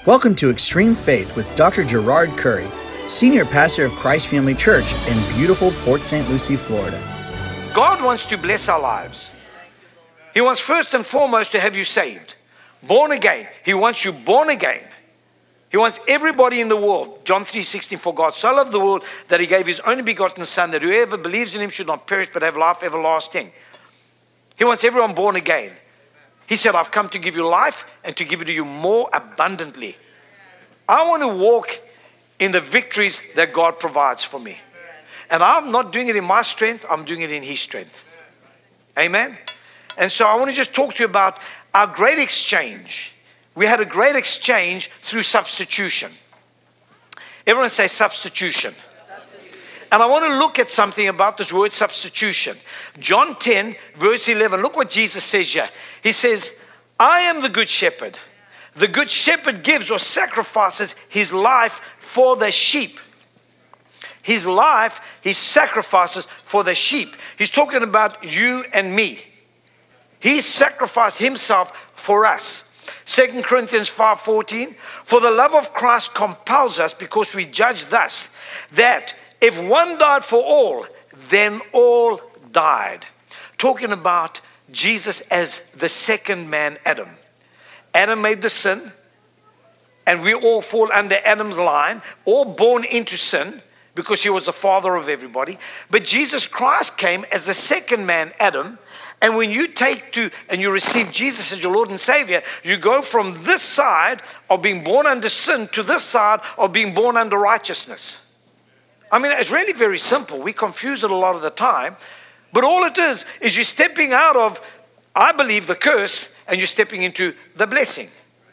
Welcome to Extreme Faith with Dr. Gerard Curry, Senior Pastor of Christ Family Church in beautiful Port St. Lucie, Florida. God wants to bless our lives. He wants first and foremost to have you saved, born again. He wants you born again. He wants everybody in the world. John 3:16, for God so loved the world that he gave his only begotten Son, that whoever believes in him should not perish but have life everlasting. He wants everyone born again. He said, I've come to give you life and to give it to you more abundantly. I want to walk in the victories that God provides for me. And I'm not doing it in my strength, I'm doing it in his strength. Amen? And so I want to just talk to you about our great exchange. We had a great exchange through substitution. Everyone say substitution. And I want to look at something about this word substitution. John 10, verse 11. Look what Jesus says here. He says, I am the good shepherd. The good shepherd gives or sacrifices his life for the sheep. His life, he sacrifices for the sheep. He's talking about you and me. He sacrificed himself for us. 2 Corinthians 5:14. For the love of Christ compels us, because we judge thus, that if one died for all, then all died. Talking about Jesus as the second man, Adam. Adam made the sin, and we all fall under Adam's line, all born into sin, because he was the father of everybody. But Jesus Christ came as the second man, Adam. And when you take to and you receive Jesus as your Lord and Savior, you go from this side of being born under sin to this side of being born under righteousness. I mean, it's really very simple. We confuse it a lot of the time. But all it is you're stepping out of, I believe, the curse, and you're stepping into the blessing.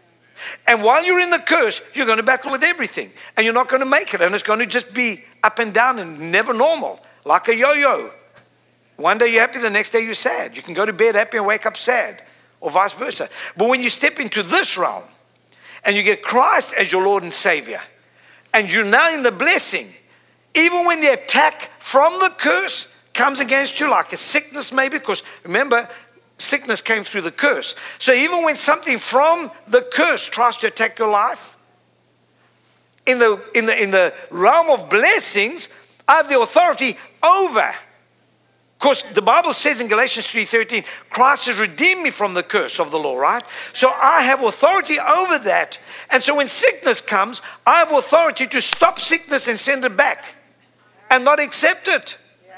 And while you're in the curse, you're going to battle with everything. And you're not going to make it. And it's going to just be up and down and never normal, like a yo-yo. One day you're happy, the next day you're sad. You can go to bed happy and wake up sad, or vice versa. But when you step into this realm, and you get Christ as your Lord and Savior, and you're now in the blessing, even when the attack from the curse comes against you, like a sickness maybe, because remember, sickness came through the curse. So even when something from the curse tries to attack your life, in the realm of blessings, I have the authority over. Because the Bible says in Galatians 3:13, Christ has redeemed me from the curse of the law, right? So I have authority over that. And so when sickness comes, I have authority to stop sickness and send it back and not accept it.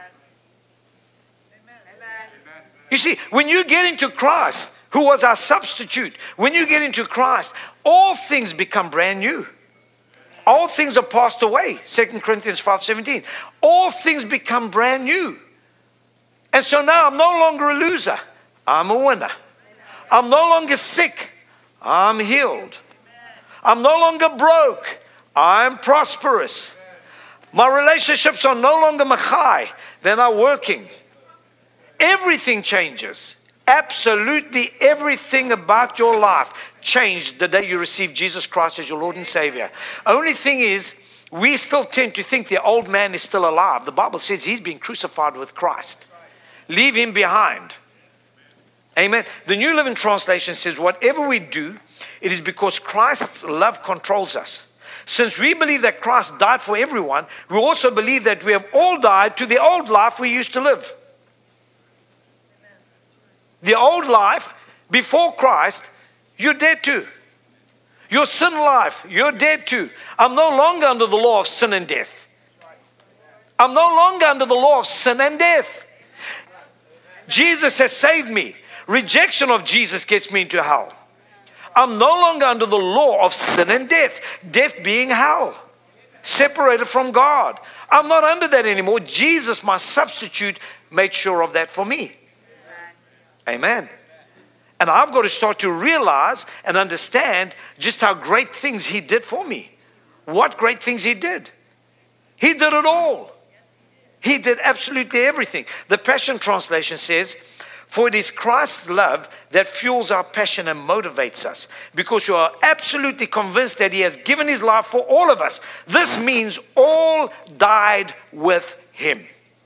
You see, when you get into Christ, who was our substitute, when you get into Christ, all things become brand new. All things are passed away. 2 Corinthians 5:17. All things become brand new. And so now I'm no longer a loser. I'm a winner. I'm no longer sick. I'm healed. I'm no longer broke. I'm prosperous. My relationships are no longer machai. They're now working. Everything changes. Absolutely everything about your life changed the day you received Jesus Christ as your Lord and Savior. Only thing is, we still tend to think the old man is still alive. The Bible says he's been crucified with Christ. Leave him behind. Amen. The New Living Translation says, whatever we do, it is because Christ's love controls us. Since we believe that Christ died for everyone, we also believe that we have all died to the old life we used to live. The old life before Christ, you're dead to. Your sin life, you're dead to. I'm no longer under the law of sin and death. I'm no longer under the law of sin and death. Jesus has saved me. Rejection of Jesus gets me into hell. I'm no longer under the law of sin and death. Death being hell. Separated from God. I'm not under that anymore. Jesus, my substitute, made sure of that for me. Amen. And I've got to start to realize and understand just how great things he did for me. What great things he did. He did it all. He did absolutely everything. The Passion Translation says, for it is Christ's love that fuels our passion and motivates us, because you are absolutely convinced that he has given his life for all of us. This means all died with him.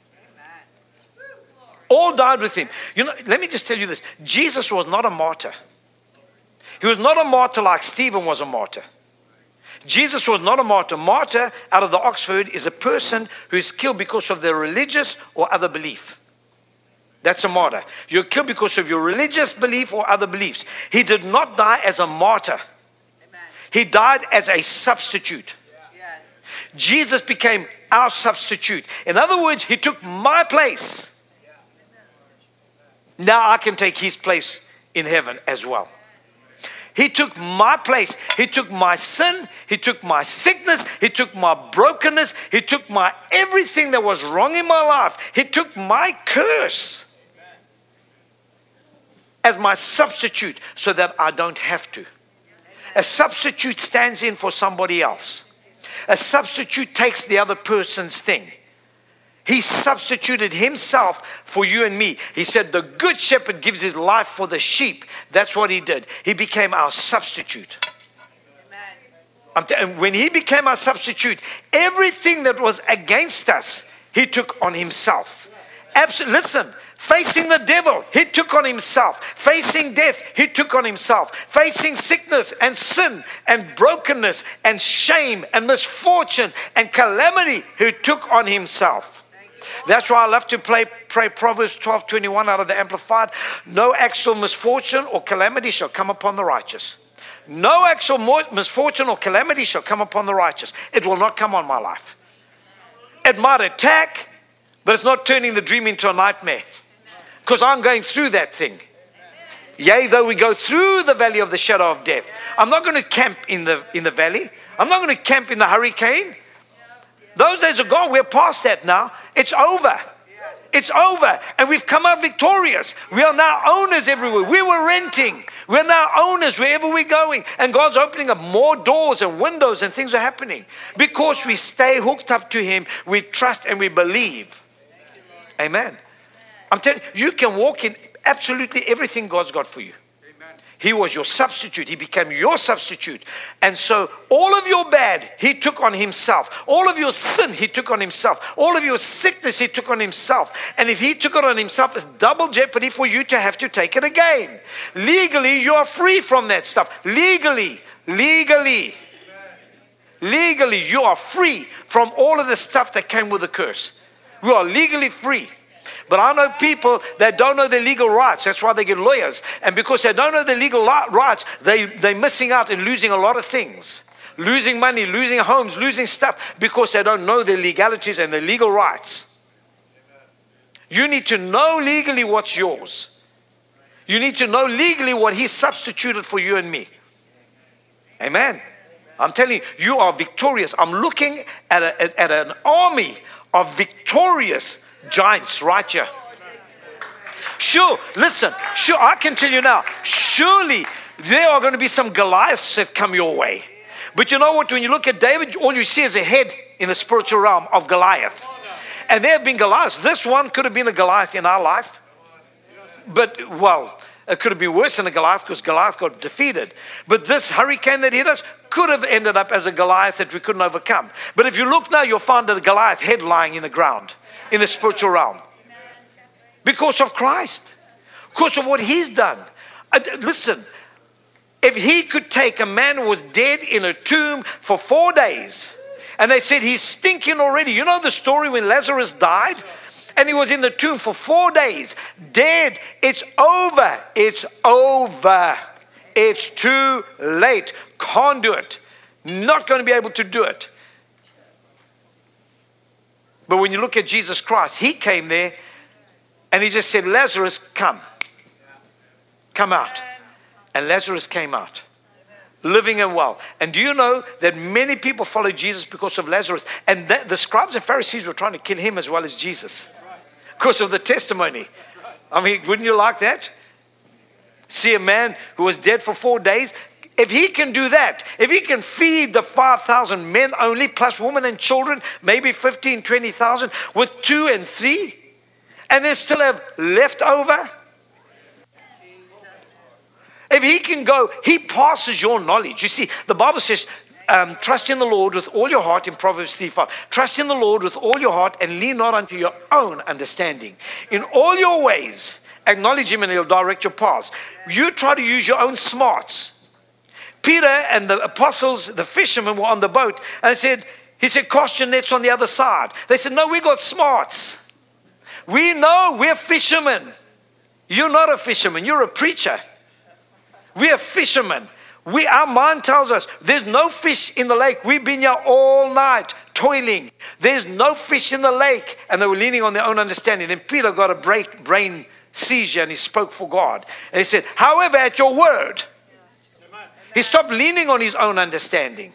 All died with him. You know, let me just tell you this. Jesus was not a martyr. He was not a martyr like Stephen was a martyr. Jesus was not a martyr. Martyr, out of the Oxford, is a person who is killed because of their religious or other belief. That's a martyr. You're killed because of your religious belief or other beliefs. He did not die as a martyr. He died as a substitute. Jesus became our substitute. In other words, he took my place. Now I can take his place in heaven as well. He took my place. He took my sin. He took my sickness. He took my brokenness. He took my everything that was wrong in my life. He took my curse as my substitute so that I don't have to. A substitute stands in for somebody else. A substitute takes the other person's thing. He substituted himself for you and me. He said the good shepherd gives his life for the sheep. That's what he did. He became our substitute. And when he became our substitute, everything that was against us, he took on himself. Listen, facing the devil, he took on himself. Facing death, he took on himself. Facing sickness and sin and brokenness and shame and misfortune and calamity, he took on himself. That's why I love to pray Proverbs 12:21 out of the Amplified. No actual misfortune or calamity shall come upon the righteous. No actual misfortune or calamity shall come upon the righteous. It will not come on my life. It might attack, but it's not turning the dream into a nightmare. Because I'm going through that thing. Yea, though we go through the valley of the shadow of death. I'm not going to camp in the valley. I'm not going to camp in the hurricane. Those days are gone. We're past that now. It's over. It's over. And we've come out victorious. We are now owners everywhere. We were renting. We're now owners wherever we're going. And God's opening up more doors and windows and things are happening. Because we stay hooked up to him. We trust and we believe. Amen. I'm telling you, you can walk in absolutely everything God's got for you. He was your substitute. He became your substitute. And so all of your bad, he took on himself. All of your sin, he took on himself. All of your sickness, he took on himself. And if he took it on himself, it's double jeopardy for you to have to take it again. Legally, you are free from that stuff. Legally, you are free from all of the stuff that came with the curse. We are legally free. But I know people that don't know their legal rights. That's why they get lawyers. And because they don't know their legal rights, they're missing out and losing a lot of things. Losing money, losing homes, losing stuff because they don't know their legalities and their legal rights. You need to know legally what's yours. You need to know legally what he substituted for you and me. Amen. I'm telling you, you are victorious. I'm looking at an army of victorious giants right here. Sure, listen, sure, I can tell you now, surely there are going to be some Goliaths that come your way. But you know what, when you look at David, all you see is a head in the spiritual realm of Goliath. And there have been Goliaths. This one could have been a Goliath in our life. But, well, it could have been worse than a Goliath because Goliath got defeated. But this hurricane that hit us could have ended up as a Goliath that we couldn't overcome. But if you look now, you'll find a Goliath head lying in the ground. In the spiritual realm. Because of Christ. Because of what he's done. Listen, if he could take a man who was dead in a tomb for 4 days, and they said he's stinking already. You know the story when Lazarus died? And he was in the tomb for 4 days. Dead. It's over. It's over. It's too late. Can't do it. Not going to be able to do it. But when you look at Jesus Christ, he came there and he just said, Lazarus, come. Come out. And Lazarus came out. Living and well. And do you know that many people follow Jesus because of Lazarus? And the scribes and Pharisees were trying to kill him as well as Jesus. Because of the testimony. I mean, wouldn't you like that? See a man who was dead for 4 days. If he can do that, if he can feed the 5,000 men only, plus women and children, maybe 15, 20,000, with 2 and 3, and then still have leftover. If he can go, he passes your knowledge. You see, the Bible says, trust in the Lord with all your heart in Proverbs 3:5. Trust in the Lord with all your heart and lean not unto your own understanding. In all your ways, acknowledge him and he'll direct your paths. You try to use your own smarts. Peter and the apostles, the fishermen, were on the boat. And he said, cast your nets on the other side. They said, no, we got smarts. We know we're fishermen. You're not a fisherman. You're a preacher. We're fishermen. Our mind tells us there's no fish in the lake. We've been here all night toiling. There's no fish in the lake. And they were leaning on their own understanding. Then Peter got a brain seizure and he spoke for God. And he said, however, at your word. He stopped leaning on his own understanding.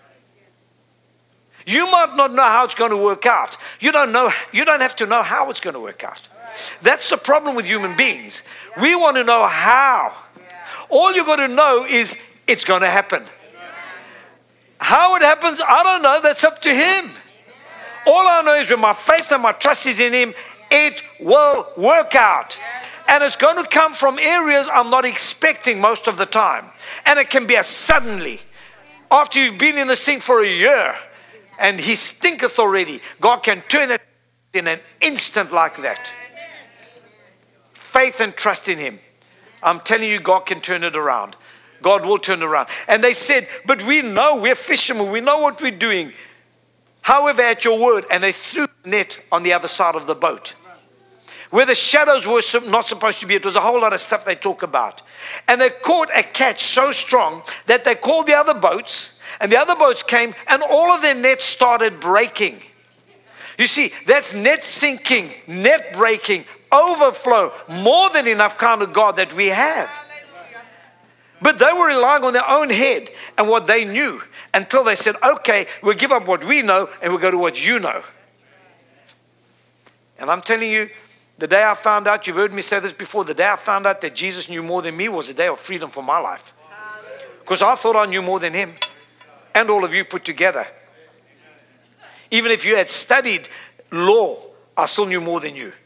You might not know how it's going to work out. You don't have to know how it's going to work out. That's the problem with human beings. We want to know how. All you got to know is it's going to happen. How it happens, I don't know. That's up to Him. All I know is when my faith and my trust is in Him, it will work out. And it's going to come from areas I'm not expecting most of the time. And it can be a suddenly. After you've been in this thing for a year, and He stinketh already, God can turn it in an instant like that. Faith and trust in Him. I'm telling you, God can turn it around. God will turn it around. And they said, but we know we're fishermen. We know what we're doing. However, at your word. And they threw the net on the other side of the boat. Where the shadows were not supposed to be. It was a whole lot of stuff they talk about. And they caught a catch so strong that they called the other boats. And the other boats came and all of their nets started breaking. You see, that's net sinking, net breaking, overflow, more than enough kind of God that we have. But they were relying on their own head and what they knew until they said, okay, we'll give up what we know and we'll go to what you know. And I'm telling you, the day I found out, you've heard me say this before, the day I found out that Jesus knew more than me was a day of freedom for my life. Because I thought I knew more than Him and all of you put together. Even if you had studied law, I still knew more than you.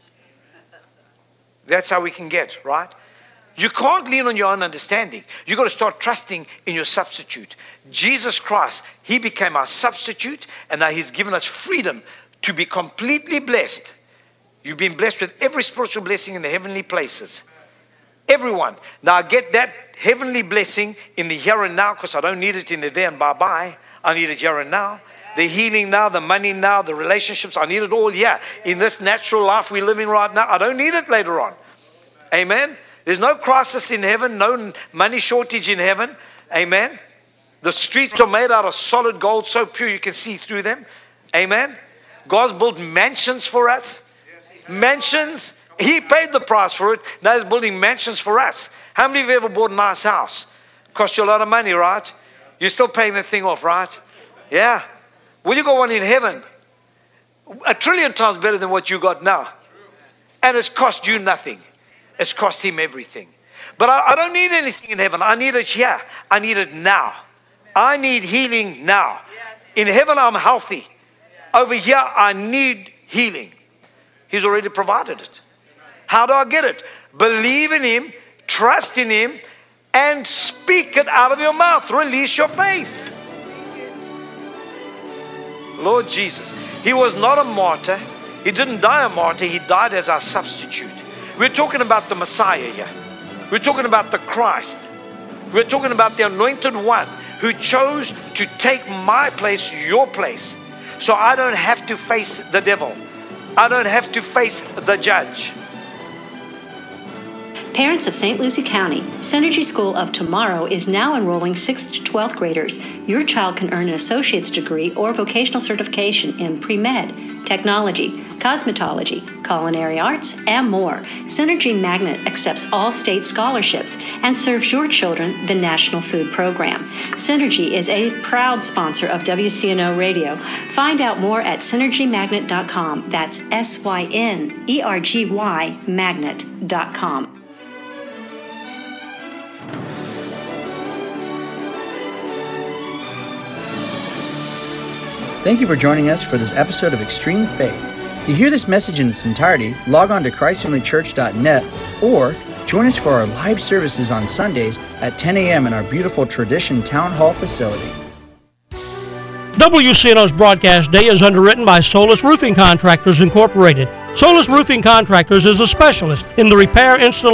That's how we can get, right? You can't lean on your own understanding. You've got to start trusting in your substitute. Jesus Christ, He became our substitute, and now He's given us freedom to be completely blessed. You've been blessed with every spiritual blessing in the heavenly places. Everyone. Now I get that heavenly blessing in the here and now because I don't need it in the there and bye-bye. I need it here and now. The healing now, the money now, the relationships. I need it all here. In this natural life we're living right now, I don't need it later on. Amen. There's no crisis in heaven, no money shortage in heaven. Amen. The streets are made out of solid gold, so pure you can see through them. Amen. God's built mansions for us. Mansions. He paid the price for it. Now He's building mansions for us. How many of you ever bought a nice house? Cost you a lot of money, right? You're still paying the thing off, right? Yeah. Well, you got one in heaven. 1 trillion times better than what you got now. And it's cost you nothing. It's cost Him everything. But I don't need anything in heaven. I need it here. I need it now. I need healing now. In heaven, I'm healthy. Over here, I need healing. He's already provided it. How do I get it? Believe in Him, trust in Him, and speak it out of your mouth. Release your faith. Lord Jesus. He was not a martyr. He didn't die a martyr. He died as our substitute. We're talking about the Messiah here. We're talking about the Christ. We're talking about the anointed one who chose to take my place, your place. So I don't have to face the devil. I don't have to face the judge. Parents of St. Lucie County, Synergy School of Tomorrow is now enrolling 6th to 12th graders. Your child can earn an associate's degree or vocational certification in pre-med, technology, cosmetology, culinary arts, and more. Synergy Magnet accepts all state scholarships and serves your children the National Food Program. Synergy is a proud sponsor of WCNO Radio. Find out more at synergymagnet.com. That's SYNERGY magnet.com. Thank you for joining us for this episode of Extreme Faith. To hear this message in its entirety, log on to ChristFamilyChurch.net or join us for our live services on Sundays at 10 a.m. in our beautiful Tradition Town Hall facility. WCNO's broadcast day is underwritten by Solus Roofing Contractors Incorporated. Solus Roofing Contractors is a specialist in the repair, installation,